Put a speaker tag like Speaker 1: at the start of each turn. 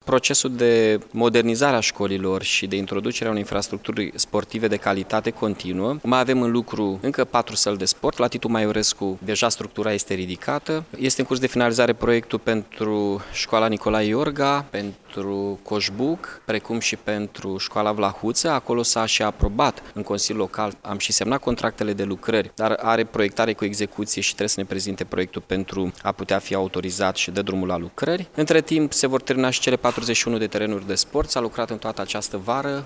Speaker 1: Procesul de modernizare a școlilor și de introducerea unei infrastructuri sportive de calitate continuă. Mai avem în lucru încă 4 săli de sport. La Titu Maiorescu deja structura este ridicată. Este în curs de finalizare proiectul pentru școala Nicolae Iorga, pentru Coșbuc, precum și pentru școala Vlahuță. Acolo s-a și aprobat în Consiliul Local, am și semnat contractele de lucrări, dar are proiectare cu execuție și trebuie să ne prezinte proiectul pentru a putea fi autorizat și dă drumul la lucrări. Între timp se vor termina și cele 41 de terenuri de sport. S-a lucrat în toată această vară